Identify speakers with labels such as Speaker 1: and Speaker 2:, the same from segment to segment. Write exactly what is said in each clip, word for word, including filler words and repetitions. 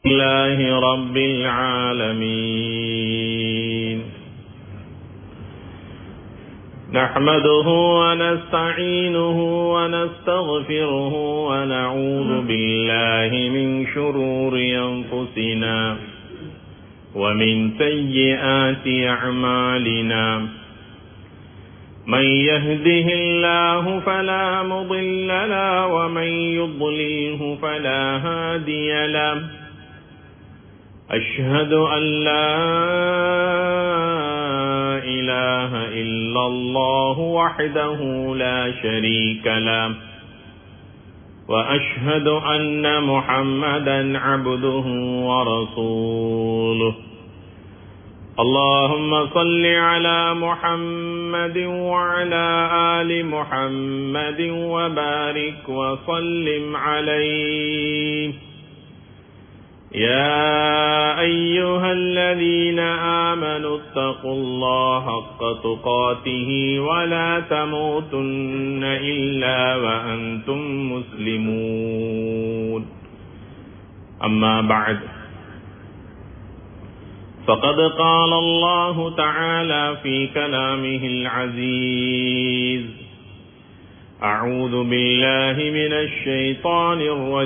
Speaker 1: لله رب العالمين نحمده ونستعينه ونستغفره ونعوذ بالله من شرور أنفسنا ومن سيئات أعمالنا من يهده الله فلا مضل له ومن يضلله فلا هادي له أشهد أن لا إله إلا الله وحده لا شريك له وأشهد أن محمدا عبده ورسوله اللهم صل على محمد وعلى آل محمد وبارك وسلم عليه يا أيها الذين آمنوا اتقوا الله حق تقاته ولا تموتن إلا وأنتم مسلمون أما بعد فقد قال الله تعالى في كلامه العزيز أعوذ بالله من الشيطان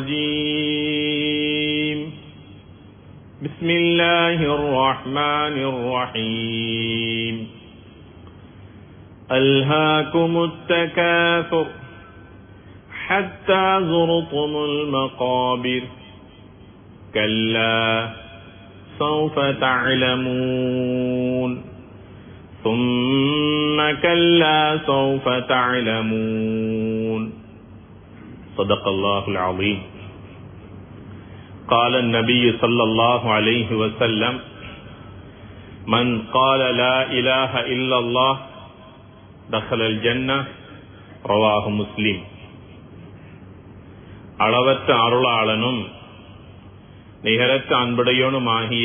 Speaker 1: الرجيم بسم الله الرحمن الرحيم ألهاكم التكاثر حتى زرتم المقابر كلا سوف تعلمون ثم كلا سوف تعلمون صدق الله العظيم. قال النبي صلى الله عليه وسلم من قال لا إله إلا الله دخل الجنة رواه مسلم. அளவற்ற அருளாளனும் நிகரற்ற அன்புடையோனுமாகிய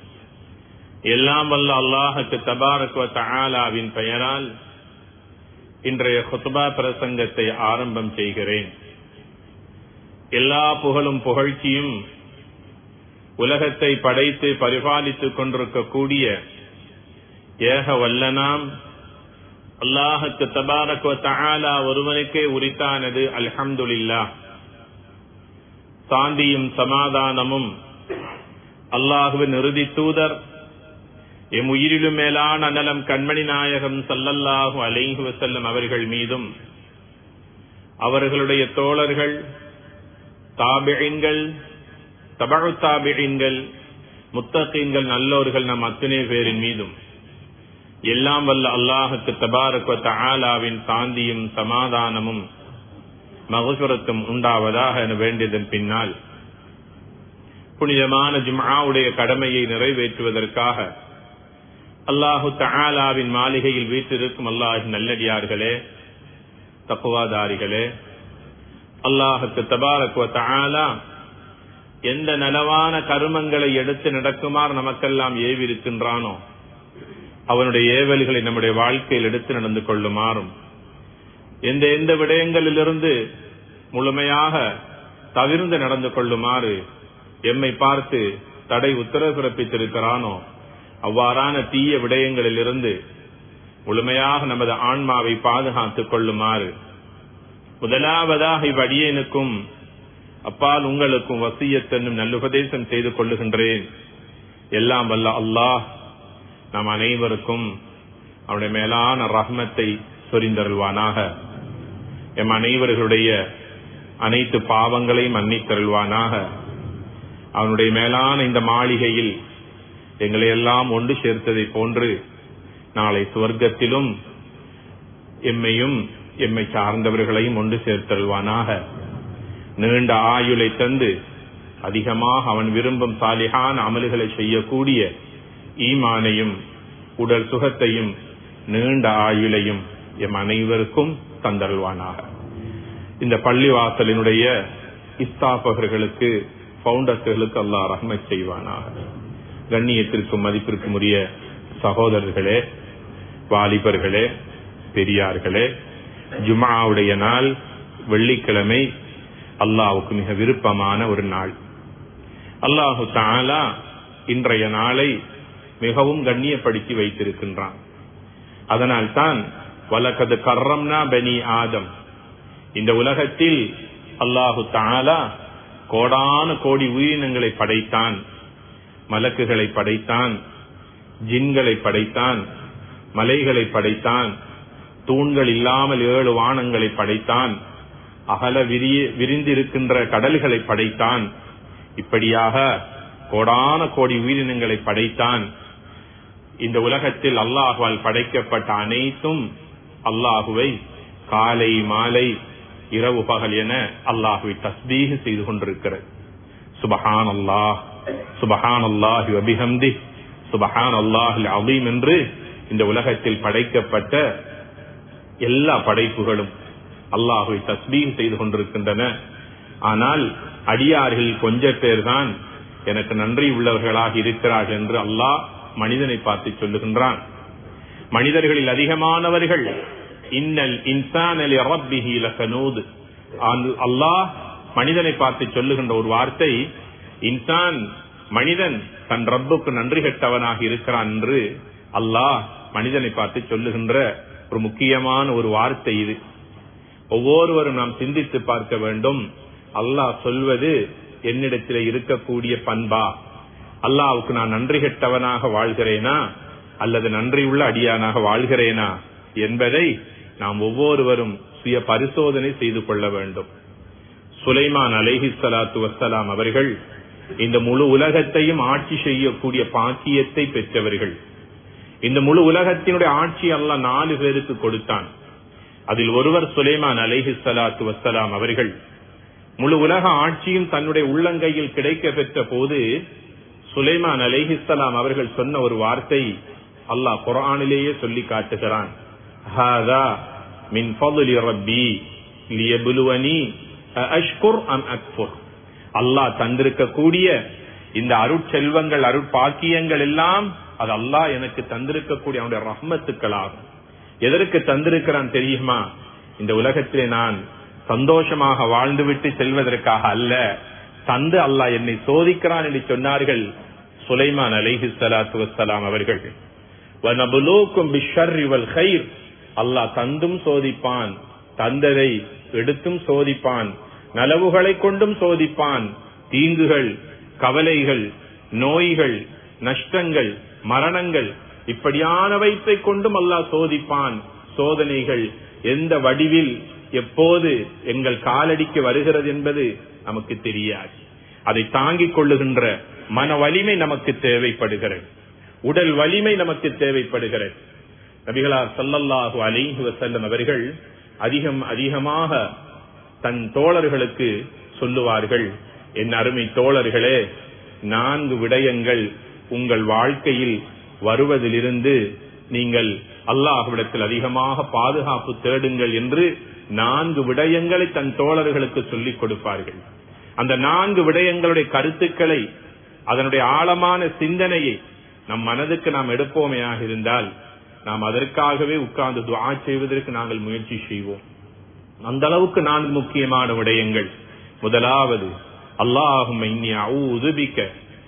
Speaker 1: எல்லாம் வல்ல அல்லாஹுக்கு தபாரக் வ தஆலாவின் பெயரால் இன்றைய குத்பா பிரசங்கத்தை ஆரம்பம் செய்கிறேன். எல்லா புகழும் புகழ்ச்சியும் உலகத்தை படைத்து பரிபாலித்துக் கொண்டிருக்கக்கூடிய ஏக வல்லனாம் அல்லாஹுக்கு தபாரக் வ தஆலா ஒருவனுக்கே உரித்தானது. அல்ஹம்துலில்லாஹ். சாந்தியும் சமாதானமும் அல்லாஹுவின் இறுதி தூதர் எம் உயிரிலும் மேலான அனலம் கண்மணி நாயகம் ஸல்லல்லாஹு அலைஹி வஸல்லம் அவர்கள் மீதும் அவர்களுடைய தோழர்கள் தாபிஈன்கள் தபஉ தாபிஈன்கள் முத்தகீன்கள் நல்லோர்கள் நம் அத்தனை பேரின் மீதும் எல்லாம் வல்ல அல்லாஹுக்கு தபாரக் வ தஆலாவின் சாந்தியும் சமாதானமும் மக்ஃபிரத்தும் உண்டாவதாக என வேண்டியதன் பின்னால் புனிதமான ஜும்ஆவுடைய கடமையை நிறைவேற்றுவதற்காக அல்லாஹு தஆலாவின் மாளிகையில் வீற்றிருக்கும் அல்லாஹ்வின் நல்லடியார்களே, தக்வாதாரிகளே, அல்லாஹுக்கு தபாரக் வ தஆலா எந்த நலவான கருமங்களை எடுத்து நடக்குமாறு நமக்கெல்லாம் ஏவிருக்கின்றானோ அவனுடைய ஏவல்களை நம்முடைய வாழ்க்கையில் எடுத்து நடந்து கொள்ளுமாறும், எந்த எந்த விடயங்களிலிருந்து முழுமையாக தவிர்ந்து நடந்து கொள்ளுமாறு எம்மை பார்த்து தடை உத்தரவு பிறப்பித்திருக்கிறானோ அவ்வாறான தீய விடயங்களிலிருந்து முழுமையாக நமது ஆன்மாவை பாதுகாத்துக் கொள்ளுமாறு முதலாவதாக இவ்வடியேனுக்கும் அப்பால் உங்களுக்கும் வசியத் என்னும் நல்லுபதேசம் செய்து கொள்ளுகின்றேன். எல்லாம் வல்ல அல்லாஹ் நம் அனைவருக்கும் அவருடைய மேலான ரஹ்மத்தை சொரிந்தருள்வானாக. எம் அனைவர்களுடைய அனைத்து பாவங்களையும் மன்னித்தருள்வானாக. அவனுடைய மேலான இந்த மாளிகையில் எங்களை எல்லாம் ஒன்று சேர்த்ததை போன்று நாளை சுவர்க்கத்திலும் எம்மையும் எம்மை சார்ந்தவர்களையும் ஒன்று சேர்த்தருள்வானாக. நீண்ட ஆயுளை தந்து அதிகமாக அவன் விரும்பும் சாலிஹான அமல்களை செய்யக்கூடிய ஈமானையும் உடல் சுகத்தையும் நீண்ட ஆயுளையும் எம் அனைவருக்கும் தந்தருள்வானாக. இந்த பள்ளிவாசலினுடைய இஸ்தாபகர்களுக்கு, பவுண்டர்ஸ்களுக்கு அல்லாஹ் ரஹ்மத் செய்வானாக. கண்ணியத்திற்கும் மதிப்பிற்கும் உரிய சகோதரர்களே, வாலிபர்களே, பெரியார்களே, ஜும்ஆவுடைய நாள் வெள்ளிக்கிழமை அல்லாஹ்வுக்கு மிக விருப்பமான ஒரு நாள். அல்லாஹு தஆலா இன்றைய நாளை மிகவும் கண்ணியப்படுத்தி வைத்திருக்கின்றான். அதனால் தான் வலகத் கர்ரம்னா பனி ஆதம், இந்த உலகத்தில் அல்லாஹு தஆலா கோடான கோடி உயிரினங்களை படைத்தான். மலக்குகளை படைத்தான், ஜின்களை படைத்தான், மலைகளை படைத்தான், தூண்கள் இல்லாமல் ஏழு வானங்களை படைத்தான், அகல விரிய விரிந்திருக்கின்ற கடல்களை படைத்தான். இப்படியாக கோடான கோடி உயிரினங்களை படைத்தான். இந்த உலகத்தில் அல்லாஹ்வால் படைக்கப்பட்ட அனைத்தும் அல்லாஹுவை காலை மாலை இரவு பகல் என அல்லாஹுவை தஸ்பீஹ் செய்து கொண்டிருக்கிறது. சுபஹானல்லாஹ் சுபஹானல்லாஹி வ பிஹம்திஹி சுபஹானல்லாஹில் அஸீம் என்று இந்த உலகத்தில் படைக்கப்பட்ட எல்லா படைப்புகளும் அல்லாஹுவை தஸ்பீஹ் செய்து கொண்டிருக்கின்றன. ஆனால் அடியார்கள் கொஞ்ச பேர் தான் எனக்கு நன்றி உள்ளவர்களாக இருக்கிறார்கள் என்று அல்லாஹ் மனிதனை பார்த்து சொல்லுகின்றான். மனிதர்களில் அதிகமானவர்கள் இன்னல் இன்சான லிரப்பிஹி லகனூத், அல்லாஹ் மனிதனை பார்த்து சொல்லுகின்ற ஒரு வார்த்தை, இன்சான் மனிதன் தன் ரப்புக்கு நன்றி கெட்டவனாக இருக்கிறான் என்று அல்லாஹ் மனிதனை பார்த்து சொல்லுகின்ற ஒரு முக்கியமான ஒரு வார்த்தை இது. ஒவ்வொருவரும் நாம் சிந்தித்து பார்க்க வேண்டும். அல்லாஹ் சொல்வது என்னிடத்தில் இருக்கக்கூடிய பண்பா? அல்லாஹ்வுக்கு நான் நன்றி கெட்டவனாக வாழ்கிறேனா அல்லது நன்றியுள்ள அடியானாக வாழ்கிறேனா என்பதை நாம் ஒவ்வொருவரும் சுய பரிசோதனை செய்து கொள்ள வேண்டும். சுலைமான் அலைஹிஸ்ஸலாத்து வஸ்ஸலாம் அவர்கள் இந்த முழு உலகத்தையும் ஆட்சி செய்யக்கூடிய பாக்கியத்தை பெற்றவர்கள். இந்த முழு உலகத்தினுடைய ஆட்சி அல்லாஹ் நாலு பேருக்கு கொடுத்தான். அதில் ஒருவர் சுலைமான் அலைஹிஸ்ஸலாத்து வஸ்ஸலாம் அவர்கள். முழு உலக ஆட்சியும் தன்னுடைய உள்ளங்கையில் கிடைக்க பெற்ற போது சுலைமான் அலைஹிஸ்ஸலாம் அவர்கள் சொன்ன ஒரு வார்த்தை அல்லாஹ் குர்ஆனிலேயே சொல்லி காட்டுகிறான். ஹாதா மின் ஃபضل ரப்பி லியப்லுவனி அஷ்குர் அம் அக்ஃபுர். அல்லாஹ் தந்திருக்கக்கூடிய இந்த அருட்செல்வங்கள் அருட்பாக்கியங்கள் எல்லாம் அது அல்லாஹ் எனக்கு தந்திருக்கக்கூடிய அவனுடைய ரஹ்மத்துக்களாகும். எதற்கு தந்திருக்கிறான் தெரியுமா? இந்த உலகத்திலே நான் சந்தோஷமாக வாழ்ந்துவிட்டு செல்வதற்காக அல்ல, தந்து அல்லாஹ் என்னை சோதிக்கிறான் என்று சொன்னார்கள் சுலைமான் அலைஹிஸ்ஸலாத்து வஸ்ஸலாம் அவர்கள். வனபுலூக்கும் பிஷ்ஷர்ரி வல் கைர், அல்லாஹ் தந்தும் சோதிப்பான், தந்ததை எடுத்தும் சோதிப்பான், நலவுகளை கொண்டும் சோதிப்பான், தீங்குகள், கவலைகள், நோய்கள், நஷ்டங்கள், மரணங்கள் இப்படியானவற்றை கொண்டும் அல்லாஹ் சோதிப்பான். சோதனைகள் எந்த வடிவில் எப்போது எங்கள் காலடிக்கு வருகிறது என்பது நமக்கு தெரியாது. அதை தாங்கிக் கொள்ளுகின்ற மன வலிமை நமக்கு தேவைப்படுகிறது, உடல் வலிமை நமக்கு தேவைப்படுகிறது. நபிகளார் ஸல்லல்லாஹு அலைஹி வஸல்லம் அவர்கள் அதிகம் அதிகமாக தன் தோழர்களுக்கு சொல்லுவார்கள், என் அருமை தோழர்களே, நான்கு விடயங்கள் உங்கள் வாழ்க்கையில் வருவதிலிருந்து நீங்கள் அல்லாஹ்விடத்தில் அதிகமாக பாதுகாப்பு தேடுங்கள் என்று நான்கு விடயங்களை தன் தோழர்களுக்கு சொல்லிக் கொடுப்பார்கள். அந்த நான்கு விடயங்களுடைய கருத்துக்களை, அதனுடைய ஆழமான சிந்தனையை நம் மனதுக்கு நாம் எடுப்போமையாக இருந்தால் நாம் அதற்காகவே உட்கார்ந்து துஆ செய்வதற்கு நாங்கள் முயற்சி செய்வோம். அந்த அளவுக்கு நான்கு முக்கியமான விடயங்கள். முதலாவது, அல்லாஹும்ம இன்னி அஊது பிக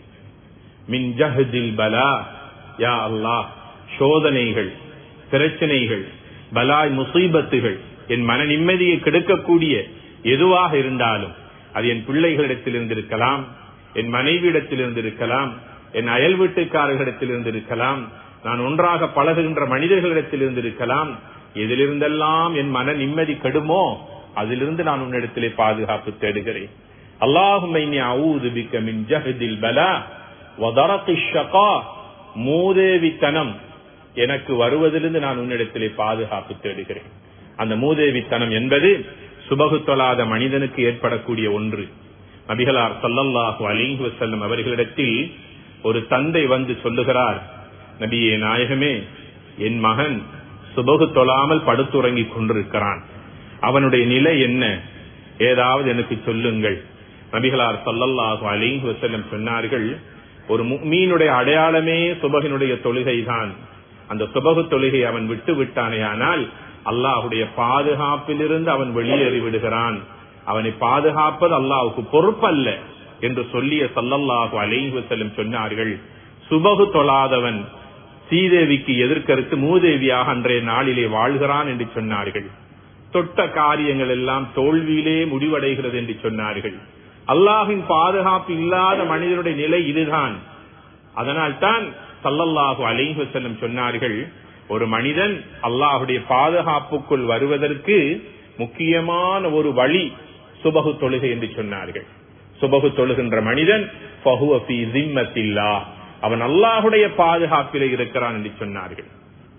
Speaker 1: மின் ஜஹதில் பலா. யா அல்லாஹ், சோதனைகள், பிரச்சனைகள், பலாய், முசீபத்துகள், என் மன நிம்மதியை கெடுக்கக்கூடிய எதுவாக இருந்தாலும் அது என் பிள்ளைகளிடத்தில் இருந்திருக்கலாம், என் மனைவியிடத்தில் இருந்திருக்கலாம், என் அயல் வீட்டுக்காரர்களிடத்தில் இருந்திருக்கலாம், நான் ஒன்றாக பழகுகின்ற மனிதர்களிடத்தில் இருந்திருக்கலாம், எதிலிருந்தெல்லாம் என் மன நிம்மதி கெடுமோ அதிலிருந்து நான் உன்னிடத்திலே பாதுகாப்பு தேடுகிறேன். அல்லாஹும்ம இன்னி அஊது பிக மின் ஜஹதில் பலா வ தரகிஷ் ஷகா. மூதேவித்தனம் எனக்கு வருவதிலிருந்து நான் உன்னிடத்திலே பாதுகாப்பு தேடுகிறேன். அந்த மூதேவித்தனம் என்பது சுபகு தொழாத மனிதனுக்கு ஏற்படக்கூடிய ஒன்று. நபிகளார் ஸல்லல்லாஹு அலைஹி வஸல்லம் அவர்களிடத்தில் ஒரு தந்தை வந்து சொல்லுகிறார், நபியே நாயகமே, என் மகன் சுபகு தொழாமல் படுத்துறங்கிக் கொண்டிருக்கிறான், அவனுடைய நிலை என்ன, ஏதாவது எனக்கு சொல்லுங்கள். நபிகளார் ஸல்லல்லாஹு அலைஹி வஸல்லம் சொன்னார்கள், ஒரு முஃமினுடைய அடையாளமே சுபகினுடைய தொழுகைதான். அந்த சுபகு தொழுகை அவன் விட்டு விட்டானேயானால் அல்லாஹுடைய பாதுகாப்பிலிருந்து அவன் வெளியேறி விடுகிறான். அவனை பாதுகாப்பது அல்லாஹுக்கு பொறுப்பல்ல, என்று சொல்லிய ஸல்லல்லாஹு அலைஹி வஸல்லம் சொன்னார்கள், சுபகு தொழாதவன் ஸ்ரீதேவிக்கு எதிர்கருத்து மூதேவியாக அன்றைய நாளிலே வாழ்கிறான் என்று சொன்னார்கள். தொட்ட காரியங்கள் எல்லாம் தோல்வியிலே முடிவடைகிறது என்று சொன்னார்கள். அல்லாஹ்வின் பாதுகாப்பு இல்லாத மனிதனுடைய நிலை இதுதான். அதனால் தான் ஸல்லல்லாஹு அலைஹி வஸல்லம் சொன்னார்கள், ஒரு மனிதன் அல்லாஹ்வுடைய பாதுகாப்புக்குள் வருவதற்கு முக்கியமான ஒரு வழி சுபகு தொழுகை என்று சொன்னார்கள். சுபகு தொழுகின்ற மனிதன் ஃபஹுவ ஃபீ ஸிம்மத்தில்லாஹ், அவன் அல்லாஹ்வுடைய பாதுகாப்பிலே இருக்கிறான் என்று சொன்னார்கள்.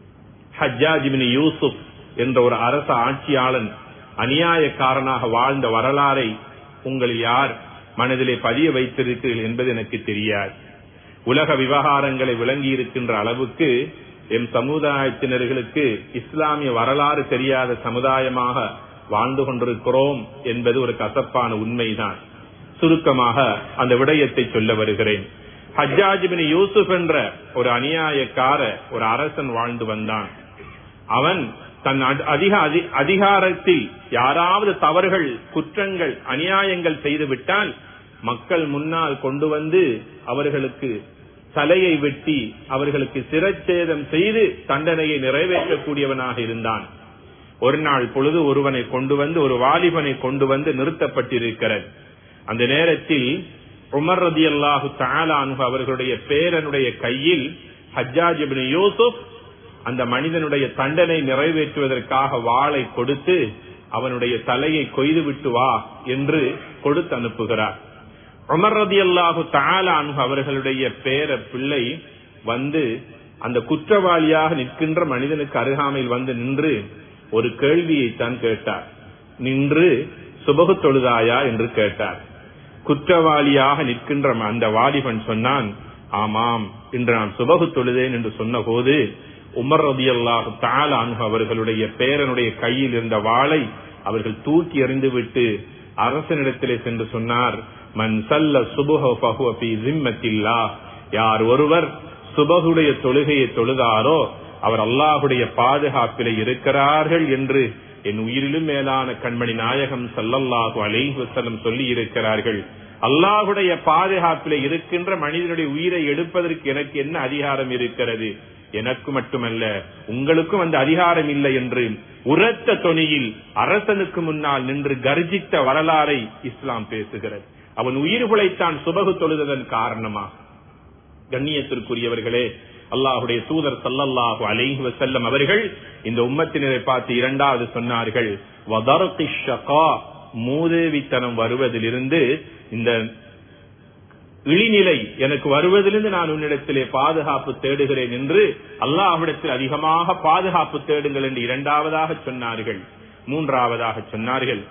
Speaker 1: ஹஜ்ஜாஜ் இப்னு யூசுப் என்ற ஒரு அரச ஆட்சியாளன் அநியாயக்காரனாக வாழ்ந்த வரலாறை உங்களில் யார் மனதிலே பதிய வைத்திருக்கிறீர்கள் என்பது எனக்கு தெரியாது. உலக விவகாரங்களை விளங்கி இருக்கின்ற அளவுக்கு எம் சமுதாயத்தினர்களுக்கு இஸ்லாமிய வரலாறு தெரியாத சமுதாயமாக வாழ்ந்து கொண்டிருக்கிறோம் என்பது ஒரு கசப்பான உண்மைதான். சுருக்கமாக அந்த விடயத்தை சொல்ல வருகிறேன். ஹஜ்ஜாஜ் இப்னு யூசுப் என்ற ஒரு அநியாயக்கார ஒரு அரசன் வாழ்ந்து வந்தான். அவன் தன் அதிக அதிகாரத்தில் யாராவது தவறுகள், குற்றங்கள், அநியாயங்கள் செய்துவிட்டால் மக்கள் முன்னால் கொண்டு வந்து அவர்களுக்கு தலையை வெட்டி அவர்களுக்கு சிரச்சேதம் செய்து தண்டனையை நிறைவேற்றக்கூடியவனாக இருந்தான். ஒரு நாள் பொழுது ஒருவனை கொண்டு வந்து ஒரு வாலிபனை கொண்டு வந்து நிறுத்தப்பட்டிருக்கிறது. அந்த நேரத்தில் உமர் ரலியல்லாஹு தஆலா அன்ஹு அவர்களுடைய பேரனுடைய கையில் ஹஜ்ஜாஜ் இப்னு யூசுப் அந்த மனிதனுடைய தண்டனை நிறைவேற்றுவதற்காக வாளை கொடுத்து அவனுடைய தலையை கொய்து விட்டு வா என்று கொடுத்து அனுப்புகிறார். உமர் ரலியல்லாஹு தஆலா அன்ஹு அவர்களுடைய பேர பிள்ளை வந்து அந்த குற்றவாளியாக நிற்கின்ற மனிதனுக்கு அருகாமையில் வந்து நின்று ஒரு கேள்வியை தான் கேட்டார். நின்று சுபகு தொழுதாயா என்று கேட்டார். குற்றவாளியாக நிற்கின்ற அந்த வாலிபன் சொன்னான், ஆமாம், இன்று நான் சுபகு தொழுதேன் என்று சொன்ன போது உமர் ரலியல்லாஹு தஆலா அன்ஹு அவர்களுடைய பேரனுடைய கையில் இருந்த வாளை அவர்கள் தூக்கி எறிந்துவிட்டு அரசனிடத்திலே சென்று சொன்னார், மன் ஸல்ல சுபஹ ஃபஹுவ ஃபீ ஸிம்மத்தில்லாஹ், யார் ஒருவர் சுபகுடைய தொழுகையை தொழுதாரோ அவர் அல்லாஹ்வுடைய பாதுகாப்பிலே இருக்கிறார்கள் என்று என் உயிரிலும் மேலான கண்மணி நாயகம் ஸல்லல்லாஹு அலைஹி வஸல்லம் சொல்லி இருக்கிறார்கள். அல்லாஹ்வுடைய பாதுகாப்பிலே இருக்கின்ற மனிதனுடைய உயிரை எடுப்பதற்கு எனக்கு என்ன அதிகாரம் இருக்கிறது? எனக்கு மட்டுமல்ல உங்களுக்கும் அந்த அதிகாரம் இல்லை என்று உரத்த தொனியில் அரசனுக்கு முன்னால் நின்று கர்ஜித்த வரலாறை இஸ்லாம் பேசுகிறது. அவன் உயிர் பிழைத்தான் சுபகு தொழுததன் காரணமாக. கண்ணியத்திற்குரியவர்களே, அல்லாஹுடைய தூதர் ஸல்லல்லாஹு அலைஹி வஸல்லம் அவர்கள் இந்த உம்மத்தினரை பார்த்து இரண்டாவது சொன்னார்கள், வதர்கிஷ் ஷகா, மூதேவித்தனம் வருவதிலிருந்து, இந்த இழிநிலை எனக்கு வருவதிலிருந்து நான் உன்னிடத்திலே பாதுகாப்பு தேடுகிறேன் என்று அல்லாஹ்விடத்தில் அதிகமாக பாதுகாப்பு தேடுங்கள் என்று இரண்டாவதாக சொன்னார்கள். மூன்றாவதாக சொன்னார்கள்,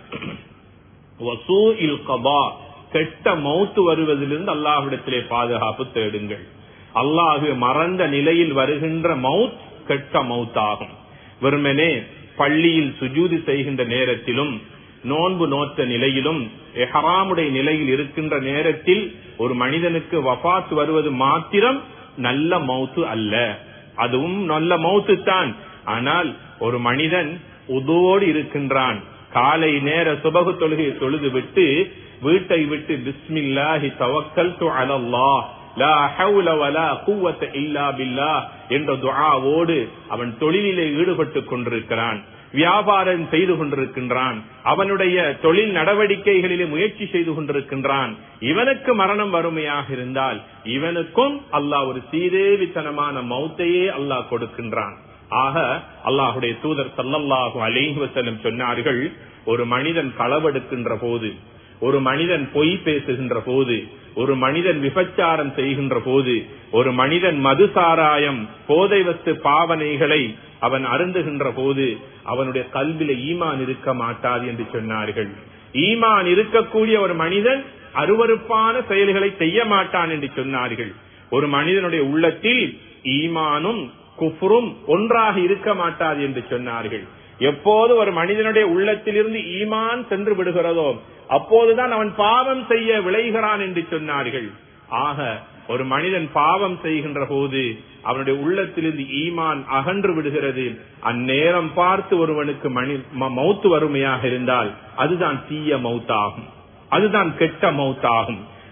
Speaker 1: வசூஇல் கபா, கெட்ட மௌத்து வருவதிலிருந்து அல்லாஹ்விடத்திலே பாதுகாப்பு தேடுங்கள். அல்லாஹ் மறந்த நிலையில் வருகின்ற மவுத் கெட்ட மவுத்தாகும். வெறுமனே பள்ளியில் சுஜூது செய்கின்ற நேரத்திலும் நோன்பு நோற்ற நிலையிலும் இஹ்ராமுடைய நிலையில் இருக்கின்ற நேரத்தில் ஒரு மனிதனுக்கு வஃபாத் வருவது மாத்திரம் நல்ல மௌத்து அல்ல. அதுவும் நல்ல மௌத்து தான். ஆனால் ஒரு மனிதன் உதுவோடு இருக்கின்றான், காலை நேர சுபகு தொழுகையை தொழுது விட்டு வீட்டை விட்டு பிஸ்மில்லாஹி தவக்கல்து அலல்லாஹ் லா ஹவுல வலா குவத்த இல்லா பில்லாஹ் என்ற துஆவோடு அவன் தொழிலிலே ஈடுபட்டுக் கொண்டிருக்கிறான், வியாபாரம் செய்து கொண்டிருக்கின்றான், அவனுடைய தொழில் நடவடிக்கைகளிலே முயற்சி செய்து கொண்டிருக்கின்றான். இவனுக்கு மரணம் வறுமையாக இருந்தால் இவனுக்கும் அல்லாஹ் ஒரு சீதேவித்தனமான மௌத்தையே அல்லாஹ் கொடுக்கின்றான். ஆக அல்லாஹுடைய தூதர் ஸல்லல்லாஹு அலைஹி வஸல்லம் சொன்னார்கள், ஒரு மனிதன் களவெடுக்கின்ற போது, ஒரு மனிதன் பொய் பேசுகின்ற போது, ஒரு மனிதன் விபச்சாரம் செய்கின்ற போது, ஒரு மனிதன் மது சாராயம் போதை வஸ்து பாவனைகளை அவன் அருந்துகின்ற போது அவனுடைய கல்வில ஈமான் இருக்க மாட்டாது என்று சொன்னார்கள். ஈமான் இருக்கக்கூடிய ஒரு மனிதன் அருவருப்பான செயல்களை செய்ய மாட்டான் என்று சொன்னார்கள். ஒரு மனிதனுடைய உள்ளத்தில் ஈமானும் குஃப்ரும் ஒன்றாக இருக்க மாட்டாது என்று சொன்னார்கள். எப்போது ஒரு மனிதனுடைய உள்ளத்திலிருந்து ஈமான் சென்று விடுகிறதோ அப்போதுதான் அவன் பாவம் செய்ய விளைகிறான் என்று சொன்னார்கள். ஆக ஒரு மனிதன் பாவம் செய்கின்ற போது அவனுடைய உள்ளத்திலிருந்து ஈமான் அகன்று விடுகிறது. அந்நேரம் பார்த்து ஒருவனுக்கு மணி மௌத்து வறுமையாக இருந்தால் அதுதான் தீய மௌத்தாகும், அதுதான் கெட்ட மௌத்தாகும்.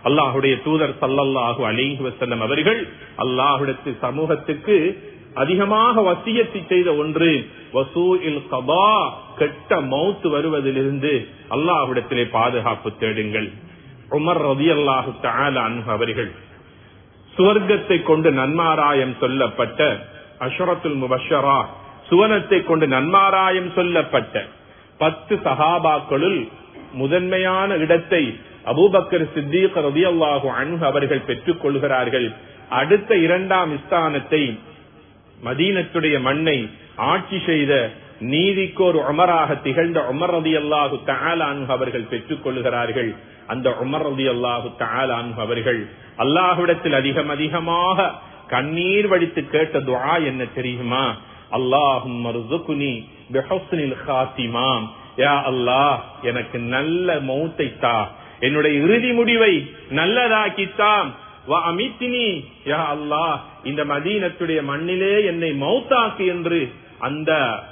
Speaker 1: அல்லாஹுடைய தூதர் ஸல்லல்லாஹு அலைஹி வஸல்லம் அவர்கள் அல்லாஹ்விடத்து சமூகத்துக்கு அதிகமாக வசியத்து செய்த ஒன்று வசூஇல் கபா, கெட்ட மௌத் வருவதிலிருந்து அல்லாஹ்விடத்திலே பாதுகாப்பு தேடுங்கள். உமர் ரலியல்லாஹு தஆலா அன்ஹு அவர்கள் சுவர்க்கத்தை கொண்டு நன்மாராயம் சொல்லப்பட்ட அஷரத்துல் முபஷரா, சுவனத்தை கொண்டு நன்மாராயம் சொல்லப்பட்ட பத்து சஹாபாக்களுள் முதன்மையான இடத்தை அபூபக்கர் சித்தீக் ரலியல்லாஹு அன்ஹு அவர்கள் பெற்றுக் கொள்கிறார்கள். அடுத்த இரண்டாம் ஸ்தானத்தை மதீனத்துடைய மண்ணை ஆட்சி செய்த நீதிக்கோர் உமராக திகழ்ந்த உமர் ரலியல்லாஹு தஆலா அன்ஹு அவர்கள் பெற்றுக் கொள்கிறார்கள். அந்த உமர் ரலியல்லாஹு தஆலா அன்ஹு அவர்கள் அல்லாஹ்விடத்தில் அதிகம் அதிகமாக கண்ணீர் வடித்து கேட்ட துஆ என்ன தெரியுமா? அல்லாஹும்ம ர்ஸுக்னி பிஹுஸ்னில் காத்திமா, யா அல்லாஹ் எனக்கு நல்ல மௌத்தை தா, என்னுடைய இறுதி முடிவை நல்லதாக்கித்தா. வ அமித்னி யா அல்லாஹ் இந்த மதீனத்துடைய மண்ணிலே என்னை மௌத்தாக்கு என்று அந்த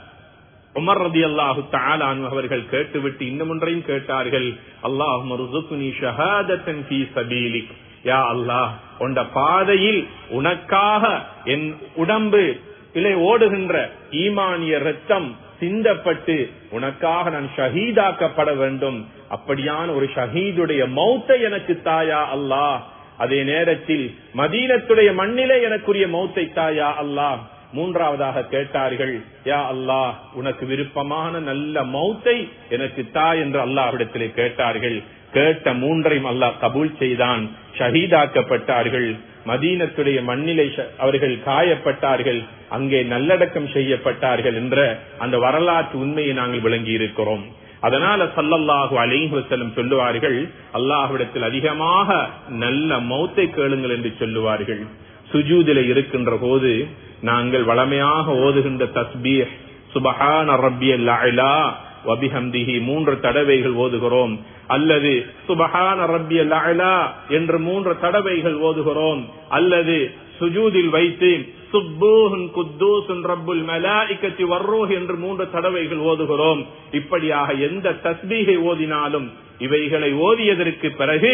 Speaker 1: உமர் ரலியல்லாஹு தஆலா அன்ஹு அவர்கள் கேட்டுவிட்டு இன்னும் ஒன்றையும் கேட்டார்கள். அல்லாஹும்ம ர்ஸுக்னி ஷஹாதத்தன் ஃபீ சபீலிக், யா அல்லாஹ் உன்ட பாதையில் உனக்காக என் உடம்பு இல்லை ஓடுகின்ற ஈமானிய ரத்தம் சிந்தப்பட்டு உனக்காக நான் ஷஹீதாக்கப்பட வேண்டும். அப்படியான ஒரு ஷஹீதுடைய மௌத்தை எனக்கு தாயா அல்லாஹ். அதே நேரத்தில் மதீனத்துடைய மண்ணிலே எனக்குரிய மௌத்தை தாயா அல்லாஹ். மூன்றாவதாக கேட்டார்கள், யா அல்லாஹ் உனக்கு விருப்பமான நல்ல மௌத்தை எனக்கு தா என்று அல்லாஹ்விடத்திலே கேட்டார்கள். கேட்ட மூன்றையும் அல்லாஹ் கபூல் செய்தான். ஷஹீதாக்கப்பட்டார்கள். மதீனத்துடைய மண்ணிலே அவர்கள் காயப்பட்டார்கள், அங்கே நல்லடக்கம் செய்யப்பட்டார்கள் என்ற அந்த வரலாற்று உண்மையை நாங்கள் விளங்கி இருக்கிறோம். அதனால ஸல்லல்லாஹு அலைஹி வஸல்லம் சொல்லுவார்கள், அல்லாஹ்விடத்தில் அதிகமாக நல்ல மௌத்தை கேளுங்கள் என்று சொல்லுவார்கள். சுஜூதிலே இருக்கின்ற போது நாங்கள் வளமையாக ஓதுகின்ற தஸ்பீஹ் சுப்ஹான ரப்பியல் அலா வ பிஹம்திஹி மூன்று தடவைகள் ஓதுகிறோம், அல்லது சுப்ஹான ரப்பியல் அலா என்று மூன்று தடவைகள் ஓதுகிறோம், அல்லது சுஜூதில் வைத்து சுப்பூஹுன் குத்தூஸுன் ரப்புல் மலாயிகத்தி வர்ரூஹ் என்று மூன்று தடவைகள் ஓதுகிறோம். இப்படியாக எந்த தஸ்பீஹை ஓதினாலும் இவைகளை ஓதியதற்கு பிறகு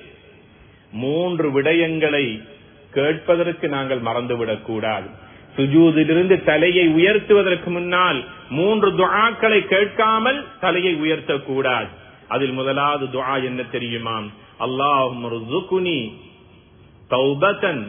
Speaker 1: மூன்று விடயங்களை கேட்பதற்கு நாங்கள் மறந்துவிடக் கூடாது. சுஜூதிலிருந்து தலையை உயர்த்துவதற்கு முன்னால் மூன்று துஆக்களை கேட்காமல் தலையை உயர்த்தக்கூடாது. அதில் முதலாவது துஆ என்ன தெரியுமா? அல்லாஹும்ம ர்ஸுக்னி தௌபத்தன்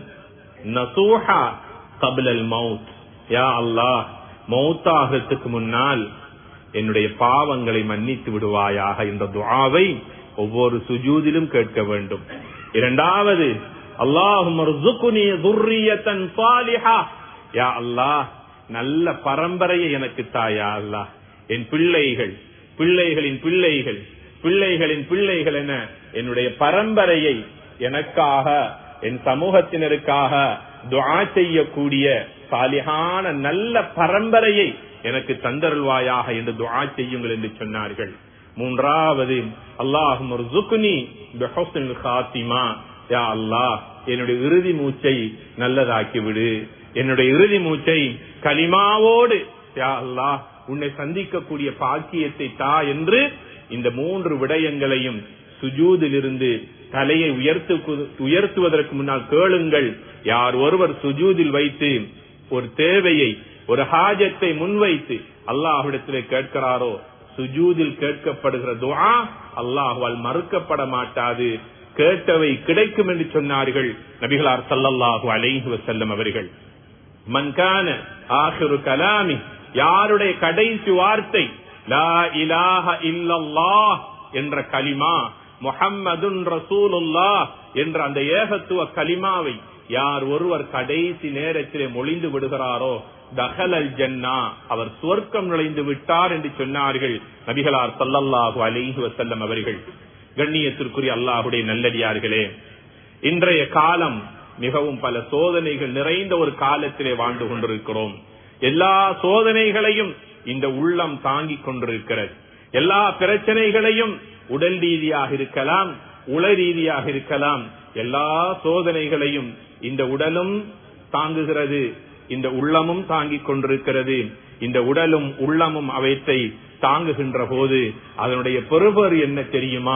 Speaker 1: நஸூஹா கப்லல் மௌத், யா அல்லாஹ் மௌத்தாகிறதுக்கு முன்னால் என்னுடைய பாவங்களை மன்னித்து விடுவாயாக என்ற துஆவை ஒவ்வொரு சுஜூதிலும் கேட்க வேண்டும். இரண்டாவது, அல்லாஹும்ம ர்ஸுக்னி ذُرِّيَّةً صَالِحَةً, யா அல்லாஹ் நல்ல பரம்பரையை எனக்கு தாயா அல்லாஹ். என் பிள்ளைகள் பிள்ளைகளின் பிள்ளைகள் பிள்ளைகளின் பிள்ளைகள் என என்னுடைய பரம்பரையை எனக்காக என் சமூகத்தினருக்காக துஆ செய்யக்கூடிய சாலிஹான நல்ல பரம்பரையை எனக்கு தந்தருள்வாயாக என்று துஆ செய்யுங்கள் என்று சொன்னார்கள். மூன்றாவது, அல்லாஹும்ம ர்ஸுக்னி பிஹுஸ்னில் காத்திமா, யா அல்லாஹ் என்னுடைய இறுதி மூச்சை நல்லதாக்கி விடு, என்னுடைய இறுதி மூச்சை கலிமாவோடு யா அல்லாஹ் உன்னை சந்திக்கக்கூடிய பாக்கியத்தை தா என்று இந்த மூன்று விடயங்களையும் சுஜூதிலிருந்து தலையை உயர்த்து உயர்த்துவதற்கு முன்னால் கேளுங்கள். யார் ஒருவர் சுஜூதில் வைத்து ஒரு தேவையை ஒரு ஹாஜத்தை முன்வைத்து அல்லாஹ்விடத்திலே கேட்கிறாரோ சுஜூதில் கேட்கப்படுகிற துஆ அல்லாஹ்வால் மறுக்கப்பட மாட்டாது, கேட்டவை கிடைக்கும் என்று சொன்னார்கள் நபிகளார் ஸல்லல்லாஹு அலைஹி வஸல்லம் அவர்கள். மன் கான ஆகிரு கலாமி, யாருடைய கடைசி வார்த்தை லா இலாஹ இல்லல்லாஹ் என்ற கலிமா, முஹம்மதுன் ரசூலுல்லாஹ் என்ற அந்த ஏகத்துவ கலிமாவை யார் ஒருவர் கடைசி நேரத்திலே மொழிந்து விடுகிறாரோ தஹலல் ஜன்னா, அவர் சுவர்க்கம் நுழைந்து விட்டார் என்று சொன்னார்கள் நபிகளார் ஸல்லல்லாஹு அலைஹி வஸல்லம் அவர்கள். கண்ணியத்திற்குரிய அல்லாஹ்வுடைய நல்லடியார்களே, இன்றைய காலம் மிகவும் பல சோதனைகள் நிறைந்த ஒரு காலத்திலே வாழ்ந்து கொண்டிருக்கிறோம். எல்லா சோதனைகளையும் இந்த உள்ளம் தாங்கிக் கொண்டிருக்கிறது. எல்லா பிரச்சனைகளையும் உடல் ரீதியாக இருக்கலாம், உள ரீதியாக இருக்கலாம், எல்லா சோதனைகளையும் இந்த உடலும் தாங்குகிறது, இந்த உள்ளமும் தாங்கிக் கொண்டிருக்கிறது. இந்த உடலும் உள்ளமும் அவற்றை தாங்குகின்ற போது அதனுடைய பெறுபேறு என்ன தெரியுமா?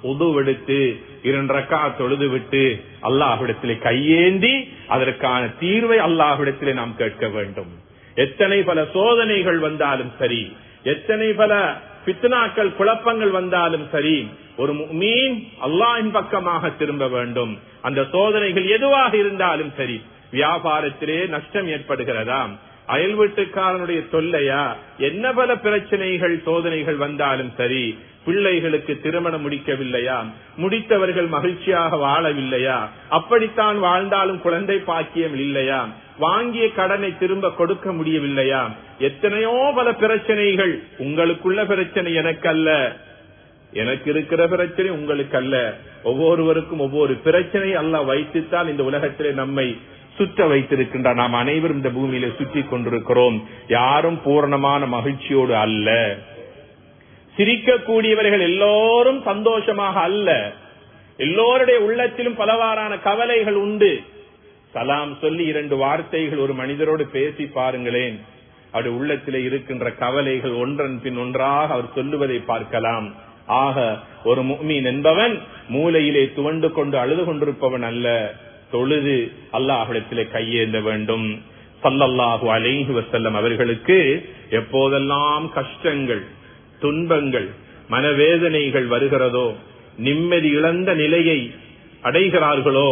Speaker 1: உதுவெடுத்து இரண்டு ரக்காத் தொழுது விட்டு அல்லாஹ்விடத்திலே கையேந்தி அதற்கான தீர்வை அல்லாஹ்விடத்திலே நாம் கேட்க வேண்டும். எத்தனை பல சோதனைகள் வந்தாலும் சரி, எத்தனை பல ஃபித்னாக்கள் குழப்பங்கள் வந்தாலும் சரி, ஒரு முஃமின் அல்லாஹ்வின் பக்கமாக திரும்ப வேண்டும். அந்த சோதனைகள் எதுவாக இருந்தாலும் சரி, வியாபாரத்திலே நஷ்டம் ஏற்படுகிறதா, அயல் வீட்டுக்காரனுடைய தொல்லையா, என்ன பல பிரச்சனைகள் சோதனைகள் வந்தாலும் சரி, பிள்ளைகளுக்கு திருமணம் முடிக்கவில்லையா, முடித்தவர்கள் மகிழ்ச்சியாக வாழவில்லையா, அப்படித்தான் வாழ்ந்தாலும் குழந்தை பாக்கியம் இல்லையா, வாங்கிய கடனை திரும்ப கொடுக்க முடியவில்லையா, எத்தனையோ பல பிரச்சனைகள். உங்களுக்குள்ள பிரச்சனை எனக்கு அல்ல, எனக்கு இருக்கிற பிரச்சனை உங்களுக்கு அல்ல. ஒவ்வொருவருக்கும் ஒவ்வொரு பிரச்சனை அல்லாஹ் வைத்துத்தான் இந்த உலகத்திலே நம்மை சுற்ற வைத்திருக்கின்றார். நாம் அனைவரும் இந்த பூமியில சுற்றி கொண்டிருக்கிறோம். யாரும் பூர்ணமான மகிழ்ச்சியோடு அல்ல. சிரிக்கக்கூடியவர்கள் எல்லோரும் சந்தோஷமாக அல்ல. எல்லோருடைய உள்ளத்திலும் பலவாறான கவலைகள் உண்டு. சலாம் சொல்லி இரண்டு வார்த்தைகள் ஒரு மனிதரோடு பேசி பாருங்களேன், அவருடைய உள்ளத்திலே இருக்கின்ற கவலைகள் ஒன்றன் பின் ஒன்றாக அவர் சொல்லுவதை பார்க்கலாம். ஆக ஒரு முஃமின் என்பவன் மூலையிலே துவண்டு கொண்டு அழுது கொண்டிருப்பவன் அல்ல, தொழுது அல்லாஹ்விடத்திலே கையேந்த வேண்டும். ஸல்லல்லாஹு அலைஹி வஸல்லம் அவர்களுக்கு எப்போதெல்லாம் கஷ்டங்கள், துன்பங்கள், மனவேதனைகள் வருகிறதோ, நிம்மதி இழந்த நிலையை அடைகிறார்களோ,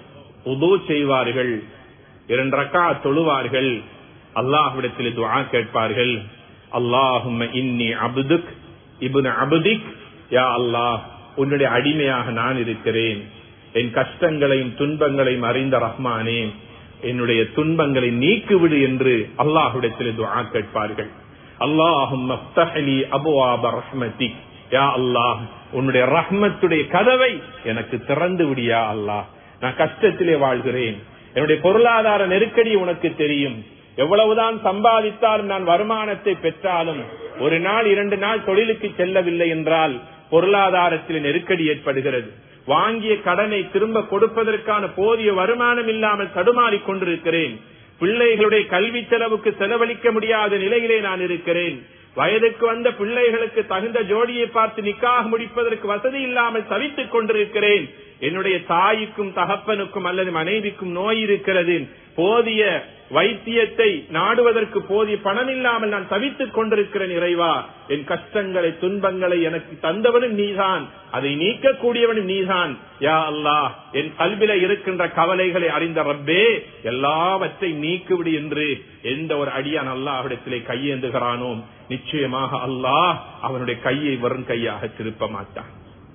Speaker 1: உது செய்வார்கள், இரண்டு ரக்காத் தொழுவார்கள், அல்லாஹ்விடத்திலே துஆ கேட்பார்கள். அல்லாஹும்ம இன்னி அப்துக் இப்னு அப்திக், யா அல்லாஹ் உன்னுடைய அடிமையாக நான் இருக்கிறேன், என் கஷ்டங்களையும் துன்பங்களையும் அறிந்த ரஹ்மானே என்னுடைய துன்பங்களை நீக்குவிடு என்று அல்லாஹ்விடத்திலே துஆ கேட்பார்கள். அல்லாஹும்ம ஃப்தஹ்லி அப்வாப ரஹ்மத்திக், யா அல்லாஹ் உன்னுடைய ரஹ்மத்துடைய கதவை எனக்கு திறந்து விடு யா அல்லாஹ். நான் கஷ்டத்திலே வாழ்கிறேன், என்னுடைய பொருளாதார நெருக்கடி உனக்கு தெரியும். எவ்வளவுதான் சம்பாதித்தாலும் நான் வருமானத்தை பெற்றாலும் ஒரு நாள் இரண்டு நாள் தொழிலுக்கு செல்லவில்லை என்றால் பொருளாதாரத்தில் நெருக்கடி ஏற்படுகிறது. வாங்கிய கடனை திரும்ப கொடுப்பதற்கான போதிய வருமானம் இல்லாமல் தடுமாறிக் கொண்டிருக்கிறேன். பிள்ளைகளுடைய கல்வி செலவுக்கு செலவழிக்க முடியாத நிலையிலே நான் இருக்கிறேன். வயதுக்கு வந்த பிள்ளைகளுக்கு தகுந்த ஜோடியை பார்த்து நிக்காஹ் முடிப்பதற்கு வசதி இல்லாமல் தவித்துக் கொண்டிருக்கிறேன். என்னுடைய தாய்க்கும் தகப்பனுக்கும் அல்லது மனைவிக்கும் நோய் இருக்கிறது. போதிய வைத்தியத்தை நாடுவதற்கு போதிய பணம் இல்லாமல் நான் தவித்துக் கொண்டிருக்கிறேன். இறைவா, என் கஷ்டங்களை துன்பங்களை எனக்கு தந்தவனும் நீதான், அதை நீக்கக்கூடியவனும் நீதான். யா அல்லாஹ், என் கல்வில இருக்கின்ற கவலைகளை அறிந்த ரப்பே எல்லாவற்றை நீக்குவிடு என்று எந்த ஒரு அடியான் அல்லாஹ்விடத்திலே கையேந்துகிறானோ நிச்சயமாக அல்லாஹ் அவனுடைய கையை வெறும் கையாக திருப்ப மாட்டான்.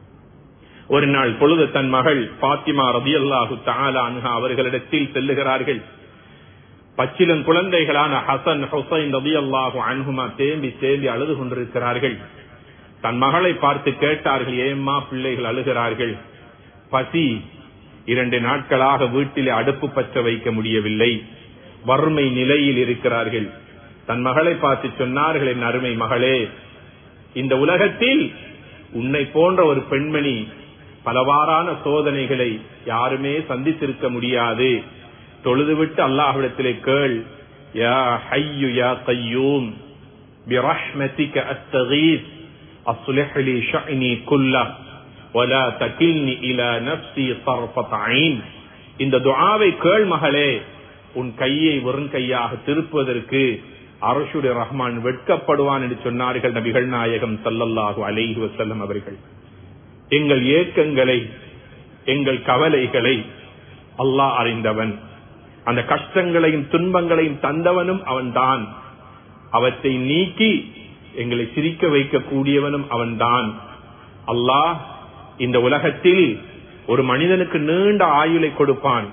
Speaker 1: ஒரு நாள் பொழுது தன் மகள் பாத்திமா ரலியல்லாஹு தஆலா அன்ஹா அவர்களிடத்தில் செல்லுகிறார்கள். பச்சிலன் குழந்தைகளான ஹசன் ஹுசைன் ரலியல்லாஹு அன்ஹுமா தேம்பி தேம்பி அழுது கொண்டிருக்கிறார்கள். தன் மகளை பார்த்து கேட்டார்கள், ஏம்மா பிள்ளைகள் அழுகிறார்கள்? பசி, இரண்டு நாட்களாக வீட்டிலே அடுப்பு பற்ற வைக்க முடியவில்லை, வறுமை நிலையில் இருக்கிறார்கள். தன் மகளை பார்த்து சொன்னார்கள், என் அருமை மகளே, இந்த உலகத்தில் உன்னை போன்ற ஒரு பெண்மணி பலவாறான சோதனைகளை யாருமே சந்தித்திருக்க முடியாது. தொழுதுவிட்டு அல்லாஹ்விடத்திலே கேள், யா ஹய்யு யா கய்யூம் பிரஹ்மதிக அஸ்தகீஸ் அஸ்லிஹ் லி ஷஅனி குல்லஹ் வலா தகில்னி இலா நஃப்ஸி தர்ஃபத ஐன். இந்த துஆவை கேள் மகளே, உன் கையை வெறும் கையாக திருப்புவதற்கு அர்ஷுடைய ரஹ்மான் வெட்கப்படுவான் என்று சொன்னார்கள் நபிகள் நாயகம் ஸல்லல்லாஹு அலைஹி வஸல்லம் அவர்கள். எங்கள் ஏக்கங்களை, எங்கள் கவலைகளை அல்லாஹ் அறிந்தவன். அந்த கஷ்டங்களையும் துன்பங்களையும் தந்தவனும் அவன்தான். அவற்றை நீக்கி எங்களை சிரிக்க வைக்கக்கூடியவனும் அவன்தான். அல்லாஹ் இந்த உலகத்தில் ஒரு மனிதனுக்கு நீண்ட ஆயுளை கொடுப்பான்.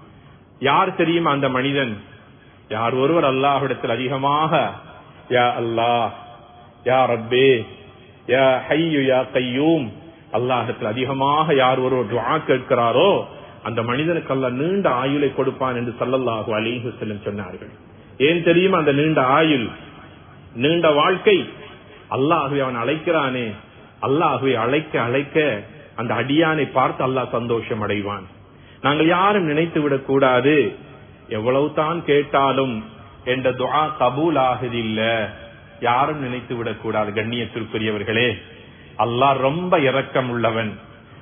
Speaker 1: யார் தெரியுமா அந்த மனிதன்? யார் ஒருவர் அல்லாஹ்விடத்தில் அதிகமாக யா அல்லாஹ், யா ரப்பே, யா ஹய்யு யா கய்யூம் அல்லாஹ்விடத்தில் அதிகமாக யார் ஒருவர் துஆ கேட்கிறாரோ அந்த மனிதனுக்கு அல்லாஹ் நீண்ட ஆயுளை கொடுப்பான் என்று ஸல்லல்லாஹு அலைஹி வஸல்லம் சொன்னார்கள். ஏன் தெரியுமா அந்த நீண்ட ஆயுள், நீண்ட வாழ்க்கை? அல்லாஹ்வை அவன் அழைக்கிறானே, அல்லாஹ்வை அழைக்க அழைக்க அந்த அடியானை பார்த்து அல்லாஹ் சந்தோஷம் அடைவான். நாங்கள் யாரும் நினைத்து விடக் கூடாது, எவ்வளவு தான் கேட்டாலும் என்ற துஆ கபூல் ஆகுதில்ல, யாரும் நினைத்து விடக் கூடாது. கண்ணியத்திற்குரியவர்களே, அல்லாஹ் ரொம்ப இரக்கம் உள்ளவன்.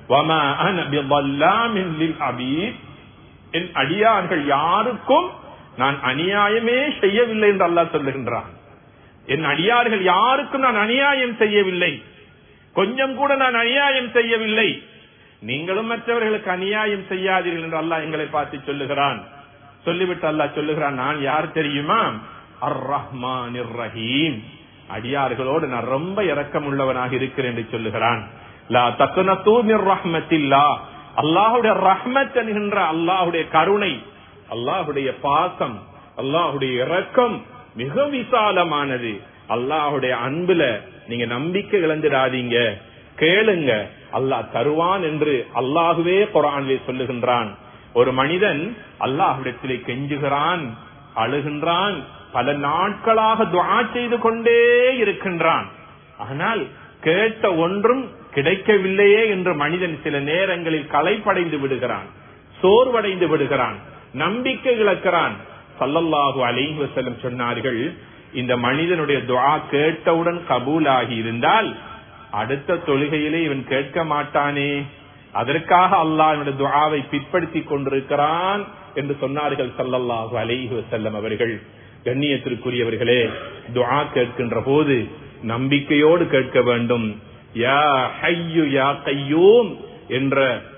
Speaker 1: வமா அன பிظல்லாமின் லில் அபீத், என் அடியார்கள் யாருக்கும் நான் அநியாயமே செய்யவில்லை என்று அல்லாஹ் சொல்லுகின்றான். என் அடியார்கள் யாருக்கும் நான் அநியாயம் செய்யவில்லை, கொஞ்சம் கூட நான் அநியாயம் செய்யவில்லை. நீங்களும் மற்றவர்களுக்கு அநியாயம் செய்யாதீர்கள் என்று அல்லாஹ் எங்களை பார்த்து சொல்லுகிறான். சொல்லிவிட்டு அல்லாஹ் சொல்லுகிறான், நான் யார் தெரியுமா? அர் ரஹ்மானிர் ரஹீம், அடியார்களோடு நான் ரொம்ப இரக்கம் உள்ளவனாக இருக்கிறேன் என்று சொல்லுகிறான். லா தக்னது மிர் ரஹ்மத்தில்லாஹ், அல்லாஹ்வுடைய ரஹ்மத் என்கின்ற அல்லாஹ்வுடைய கருணை, அல்லாஹ்வுடைய பாசம், அல்லாஹ்வுடைய இரக்கம் மிக விசாலமானது. அல்லாஹ்வுடைய அன்புல நீங்க நம்பிக்கை இழந்துடாதீங்க, கேளுங்க, அல்லாஹ் தருவான் என்று அல்லாஹுவே குர்ஆனிலே சொல்லுகின்றான். ஒரு மனிதன் அல்லாஹ்விடத்திலே கெஞ்சுகிறான், அழுகின்றான், பல நாட்களாக துஆ செய்து கொண்டே இருக்கின்றான். ஆனால் கேட்ட ஒன்றும் கிடைக்கவில்லையே என்று மனிதன் சில நேரங்களில் களைப்படைந்து விடுகிறான், சோர்வடைந்து விடுகிறான், நம்பிக்கை இழக்கிறான். ஸல்லல்லாஹு அலைஹி வஸல்லம் சொன்னார்கள், இந்த மனிதனுடைய துஆ கேட்டவுடன் கபூலாகி இருந்தால் அடுத்த தொழுகையிலே இவன் கேட்க மாட்டானே, அதற்காக அல்லாஹ் இவனுடைய துஆவை பிற்படுத்தி கொண்டிருக்கிறான் என்று சொன்னார்கள் ஸல்லல்லாஹு அலைஹி வஸல்லம் அவர்கள். கண்ணியத்திற்குரியவர்களே, துஆ கேட்கின்ற போது நம்பிக்கையோடு கேட்க வேண்டும். யா ஹய்யு யா கய்யூம் என்ற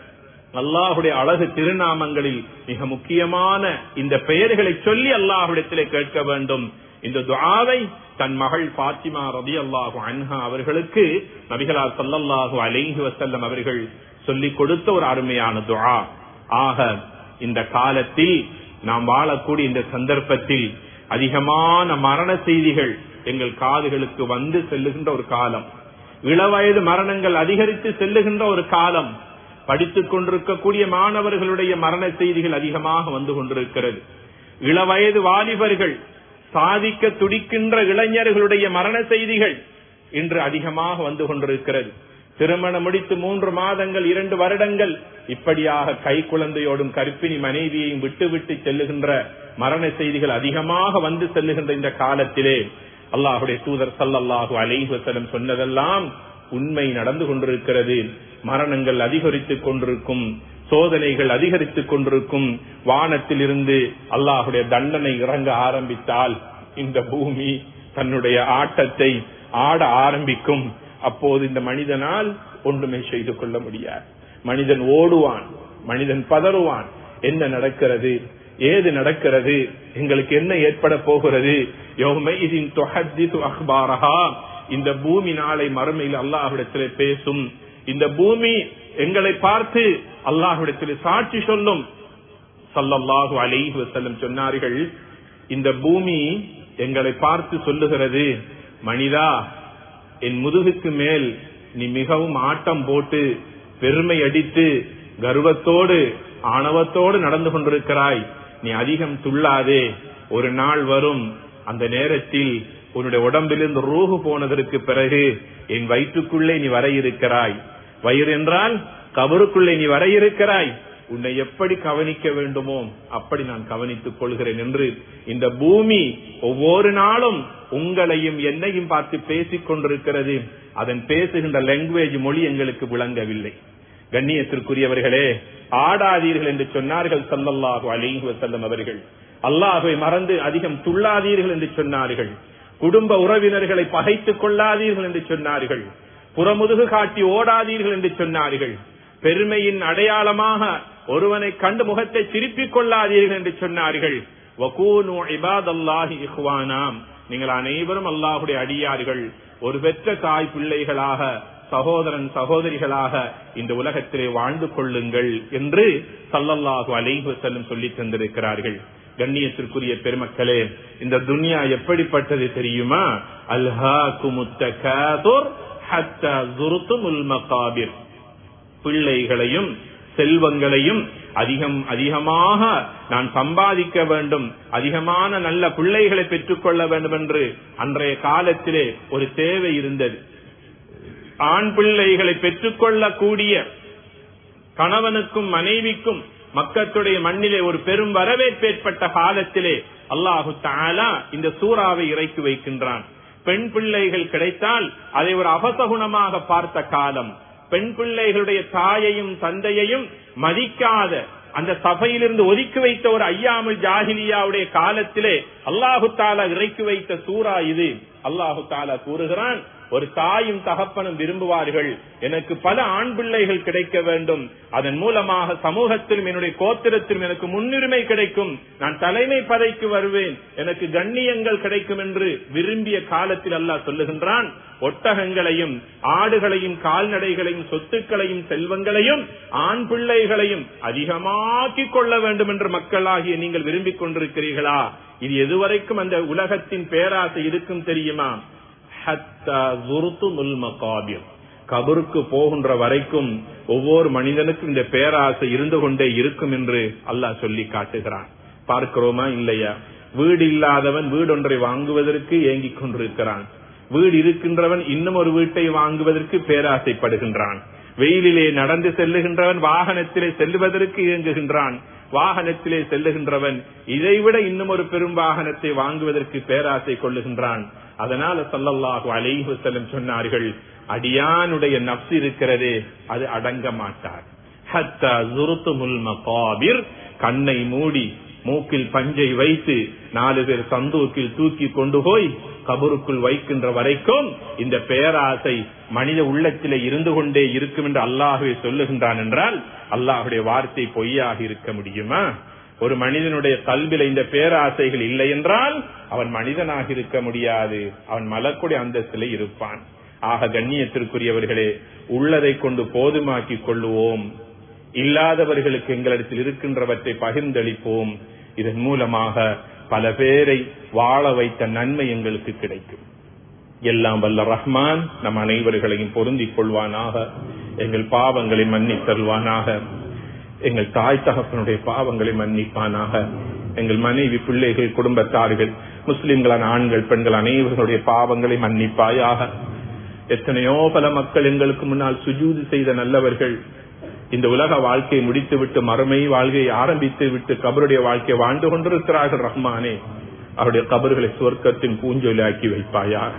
Speaker 1: அல்லாஹுடைய அழகு திருநாமங்களில் மிக முக்கியமான இந்த பெயர்களை சொல்லி அல்லாஹ்விடத்திலே கேட்க வேண்டும். இந்த துஆவை தன் மகள் ஃபாத்திமா ரலியல்லாஹு அன்ஹா அவர்களுக்கு நபிகளார் ஸல்லல்லாஹு அலைஹி வஸல்லம் அவர்கள் சொல்லிக் கொடுத்த ஒரு அருமையான துஆ. ஆக இந்த காலத்தில் நாம் வாழக்கூடிய இந்த சந்தர்ப்பத்தில் அதிகமான மரண செய்திகள் எங்கள் காதுகளுக்கு வந்து செல்லுகின்ற ஒரு காலம், இளவயது மரணங்கள் அதிகரித்து செல்லுகின்ற ஒரு காலம், படித்துக் கொண்டிருக்கக்கூடிய மாணவர்களுடைய மரண செய்திகள் அதிகமாக வந்து கொண்டிருக்கிறது. இளவயது வாலிபர்கள், சாதிக்க துடிக்கின்ற இளைஞர்களுடைய மரண செய்திகள் இன்று அதிகமாக வந்து கொண்டிருக்கிறது. திருமணம் முடித்து மூன்று மாதங்கள் இரண்டு வருடங்கள் இப்படியாக கை குழந்தையோடும் கர்ப்பிணி மனைவியையும் விட்டு விட்டு செல்லுகின்ற மரண செய்திகள் அதிகமாக வந்து செல்லுகின்ற இந்த காலத்திலே அல்லாஹுடைய தூதர் ஸல்லல்லாஹு அலைஹி வஸல்லம் சொன்னதெல்லாம் உண்மை நடந்து கொண்டிருக்கிறது. மரணங்கள் அதிகரித்துக் கொண்டிருக்கும், சோதனைகள் அதிகரித்துக் கொண்டிருக்கும். வானத்தில் இருந்து அல்லாஹுடைய தண்டனை இறங்க ஆரம்பித்தால் இந்த பூமி தன்னுடைய ஆட்டத்தை ஆட ஆரம்பிக்கும். அப்போது இந்த மனிதனால் ஒன்றுமே செய்து கொள்ள முடியாது. மனிதன் ஓடுவான், மனிதன் பதறுவான். என்ன நடக்கிறது, ஏது நடக்கிறது, எங்களுக்கு என்ன ஏற்பட போகிறது? யௌமைஇதின் துஹத்திது அக்பாரஹா, இந்த பூமி நாளை மறுமையில் அல்லாஹ்விடத்திலே பேசும். இந்த பூமி எங்களை பார்த்து அல்லாஹ்விடத்திலே சாட்சி சொல்லும். ஸல்லல்லாஹு அலைஹி வஸல்லம் சொன்னார்கள், இந்த பூமி எங்களை பார்த்து சொல்லுகிறது, மனிதா, என் முதுகுக்கு மேல் நீ மிகவும் ஆட்டம் போட்டு பெருமை அடித்து கர்வத்தோடு ஆணவத்தோடு நடந்து கொண்டிருக்கிறாய், நீ அதிகம் துள்ளாதே. ஒரு நாள் வரும், அந்த நேரத்தில் உன்னுடைய உடம்பிலிருந்து ரூஹு போனதற்கு பிறகு என் வயிற்றுக்குள்ளே நீ வர இருக்கிறாய். வயிறு என்றால் கபருக்குள்ளே நீ வர இருக்கிறாய். உன்னை எப்படி கவனிக்க வேண்டுமோ அப்படி நான் கவனித்துக் கொள்கிறேன் என்று இந்த பூமி ஒவ்வொரு நாளும் உங்களையும் என்னையும் பார்த்து பேசிக் கொண்டிருக்கிறது. அதன் பேசுகின்ற லாங்குவேஜ் மொழி எங்களுக்கு விளங்கவில்லை. கண்ணியத்திற்குரியவர்களே, ஆடாதீர்கள் என்று சொன்னார்கள் ஸல்லல்லாஹு அலைஹி வஸல்லம் அவர்கள். அல்லாஹ்வை மறந்து அதிகம் துள்ளாதீர்கள் என்று சொன்னார்கள். குடும்ப உறவினர்களை பகைத்துக் கொள்ளாதீர்கள் என்று சொன்னார்கள். புறமுதுகு காட்டி ஓடாதீர்கள் என்று சொன்னார்கள். பெருமையின் அடையாளமாக ஒருவனை கண்டு முகத்தை திருப்பிக் கொள்ளாதீர்கள் என்று சொன்னார்கள். வகூனு இபாதல்லாஹி இஹ்வானா, நீங்கள் அனைவரும் அல்லாஹ்வுடைய அடியார்கள், ஒரு பெற்ற தாய் பிள்ளைகளாக, சகோதரன் சகோதரிகளாக இந்த உலகத்திலே வாழ்ந்து கொள்ளுங்கள் என்று ஸல்லல்லாஹு அலைஹி வஸல்லம் சொல்லி தந்திருக்கிறார்கள். கண்ணியத்திற்குரிய பெருமக்களே, இந்த துன்யா எப்படிப்பட்டது தெரியுமா? அல்ஹாகுமுத் தகாதுர் ஹத்தா ஸுர்துமுல் மகாபிர். பிள்ளைகளையும் செல்வங்களையும் அதிகம் அதிகமாக நான் சம்பாதிக்க வேண்டும், அதிகமான நல்ல பிள்ளைகளை பெற்றுக் கொள்ள வேண்டும் என்று அன்றைய காலத்திலே ஒரு தேவை இருந்தது. ஆண் பிள்ளைகளை பெற்றுக்கொள்ளக்கூடிய கணவனுக்கும் மனைவிக்கும் மக்களுடைய மண்ணிலே ஒரு பெரும் வரவேற்பு ஏற்பட்ட காலத்திலே அல்லாஹு தஆலா இந்த சூறாவை இறக்கி வைக்கின்றான். பெண் பிள்ளைகள் கிடைத்தால் அதை ஒரு அபசகுணமாக பார்த்த காலம், பெண் பிள்ளைகளுடைய தாயையும் தந்தையையும் மதிக்காத அந்த சபையிலிருந்து ஒதுக்கி வைத்த ஒரு ஐயாமுல் ஜாஹிலியாவுடைய காலத்திலே அல்லாஹு தாலா இறக்கி வைத்த சூரா இது. அல்லாஹு தாலா கூறுகிறான், ஒரு தாயும் தகப்பனும் விரும்புவார்கள், எனக்கு பல ஆண் பிள்ளைகள் கிடைக்க வேண்டும், அதன் மூலமாக சமூகத்திலும் என்னுடைய கோத்திரத்திலும் எனக்கு முன்னுரிமை கிடைக்கும், நான் தலைமை பதவிக்கு வருவேன், எனக்கு கண்ணியங்கள் கிடைக்கும் என்று விரும்பிய காலத்தில் அல்லாஹ் சொல்லுகின்றான், ஒட்டகங்களையும் ஆடுகளையும் கால்நடைகளையும் சொத்துக்களையும் செல்வங்களையும் ஆண் பிள்ளைகளையும் அதிகமாக்கிக் கொள்ள வேண்டும் என்று மக்களாகிய நீங்கள் விரும்பிக் கொண்டிருக்கிறீர்களா? இது எதுவரைக்கும் அந்த உலகத்தின் பேராசை இருக்கும் தெரியுமா? கபருக்கு போகின்ற வரைக்கும் ஒவ்வொரு மனிதனுக்கும் இந்த பேராசை இருந்து கொண்டே இருக்கும் என்று அல்லாஹ் சொல்லி காட்டுகிறான். பார்க்கிறோமா இல்லையா? வீடு இல்லாதவன் வீடொன்றை வாங்குவதற்கு ஏங்கிக் கொண்டிருக்கிறான். வீடு இருக்கின்றவன் இன்னும் ஒரு வீட்டை வாங்குவதற்கு பேராசைப்படுகின்றான். வெயிலிலே நடந்து செல்லுகின்றவன் வாகனத்திலே செல்லுவதற்கு இயங்குகின்றான். வாகனத்திலே செல்லுகின்றவன் இதைவிட இன்னும் ஒரு பெரும் வாகனத்தை வாங்குவதற்கு பேராசை கொள்ளுகின்றான். அதனால ஸல்லல்லாஹு அலைஹி வஸல்லம் சொன்னார்கள், அடியானுடைய நப்சு இருக்கிறதே அது அடங்க மாட்டார். ஹத்தா ஸுர்துமுல் மகாபிர், கண்ணை மூடி மூக்கில் பஞ்சை வைத்து நாலு பேர் சந்தூக்கில் தூக்கி கொண்டு போய் கபருக்குள் வைக்கின்ற வரைக்கும் இந்த பேராசை மனித உள்ளத்திலே இருந்து கொண்டே இருக்கும் என்று அல்லாஹ்வே சொல்லுகின்றான் என்றால் அல்லாஹ்வுடைய வார்த்தை பொய்யாக இருக்க முடியுமா? ஒரு மனிதனுடைய கல்வில இந்த பேராசைகள் இல்லை என்றால் அவன் மனிதனாக இருக்க முடியாது, அவன் மலக்குடைய அந்தஸ்திலே இருப்பான். ஆக கண்ணியத்திற்குரியவர்களே, உள்ளதை கொண்டு போதுமாக்கி கொள்ளுவோம், இல்லாதவர்களுக்கு எங்களிடத்தில் இருக்கின்றவற்றை பகிர்ந்தளிப்போம். இதன் மூலமாக பல பேரை வாழ வைத்த நன்மை எங்களுக்கு கிடைக்கும். எல்லாம் வல்ல ரஹ்மான் நம் அனைவர்களையும் பொருந்திக் கொள்வானாக. எங்கள் பாவங்களை மன்னித் தருவானாக. எங்கள் தாய் தகப்பனுடைய பாவங்களை மன்னிப்பானாக. எங்கள் மனைவி பிள்ளைகள் குடும்பத்தார்கள் முஸ்லிம்களான ஆண்கள் பெண்கள் அனைவர்களுடைய பாவங்களை மன்னிப்பாயாக. எத்தனையோ பல மக்கள் எங்களுக்கு முன்னால் சுஜூது செய்த நல்லவர்கள் இந்த உலக வாழ்க்கையை முடித்துவிட்டு மறுமை வாழ்க்கையை ஆரம்பித்து விட்டு கபருடைய வாழ்க்கையை வாழ்ந்து கொண்டிருக்கிறார்கள். ரஹ்மானே, அவருடைய கபர்களை சுவர்க்கத்தின் பூஞ்சொலியாக்கி வைப்பாயாக.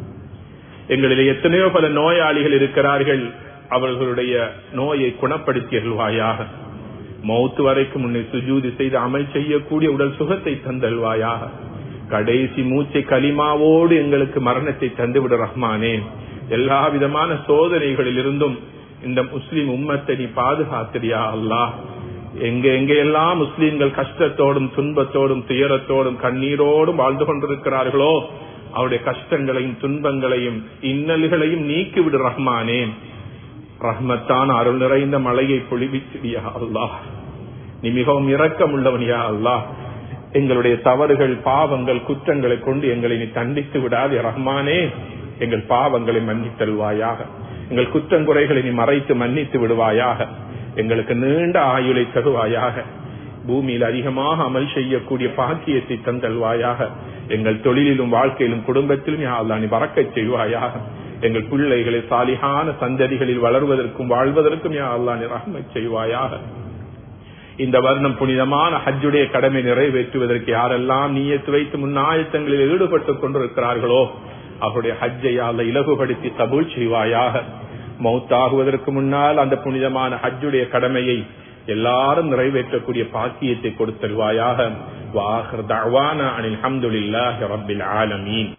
Speaker 1: எங்களிலே எத்தனையோ பல நோயாளிகள் இருக்கிறார்கள், அவர்களுடைய நோயை குணப்படுத்தி அருள்வாயாக. மௌத்து வரைக்கும் முன்னே சுஜூதி செய்து அமல் செய்யக்கூடிய உடல் சுகத்தை தந்தல்வாயாக. கடைசி மூச்சை கலிமாவோடு எங்களுக்கு மரணத்தை தந்துவிட ரஹ்மானே. எல்லா விதமான சோதனைகளில் இருந்தும் இந்த முஸ்லிம் உம்மத்தை நீ பாதுகாத்திரியா அல்லாஹ். எங்க எங்க எல்லாம் முஸ்லிம்கள் கஷ்டத்தோடும் துன்பத்தோடும் துயரத்தோடும் கண்ணீரோடும் வாழ்ந்து கொண்டிருக்கிறார்களோ அவருடைய கஷ்டங்களையும் துன்பங்களையும் இன்னல்களையும் நீக்கிவிடு ரஹ்மானே. ரஹ்மத்தான் அருள் நிறைந்த மழையை பொழிவிச்சிடியா அல்லாஹ். நீ மிகவும் இரக்கம் உள்ளவனியா அல்லாஹ். எங்களுடைய தவறுகள் பாவங்கள் குற்றங்களை கொண்டு எங்களை நீ தண்டித்து விடாதே ரஹ்மானே. எங்கள் பாவங்களை மன்னித்தல்வாயாக. எங்கள் குற்றங்குறைகளை நீ மறைத்து மன்னித்து விடுவாயாக. எங்களுக்கு நீண்ட ஆயுளை தருவாயாக. பூமியில் அதிகமாக அமல் செய்யக்கூடிய பாக்கியத்தை தந்தல்வாயாக. எங்கள் தொழிலிலும் வாழ்க்கையிலும் குடும்பத்திலும் யா அல்லாஹ் நீ பரக்கச் செய்வாயாக. எங்கள் பிள்ளைகளை சாலிஹான சந்ததிகளில் வளர்வதற்கும் வாழ்வதற்கும் யா அல்லாஹ் நீ ரஹ்மத் செய்வாயாக. இந்த வருடம் புனிதமான ஹஜ்ஜுடைய கடமை நிறைவேற்றுவதற்கு யாரெல்லாம் நியத்து வைத்து முன்னாயத்தங்களில் ஈடுபட்டுக் கொண்டிருக்கிறார்களோ அவருடைய ஹஜ்ஜை அல்லாஹ் இலகுபடுத்தி கபூல் செய்வாயாக. மௌத்தாகுவதற்கு முன்னால் அந்த புனிதமான ஹஜ்ஜுடைய கடமையை எல்லாரும் நிறைவேற்றக்கூடிய பாக்கியத்தை கொடுத்தல்வாயாக. வாஹிர் தஅவானா அனில் ஹம்துலில்லாஹி ரப்பில் ஆலமீன்.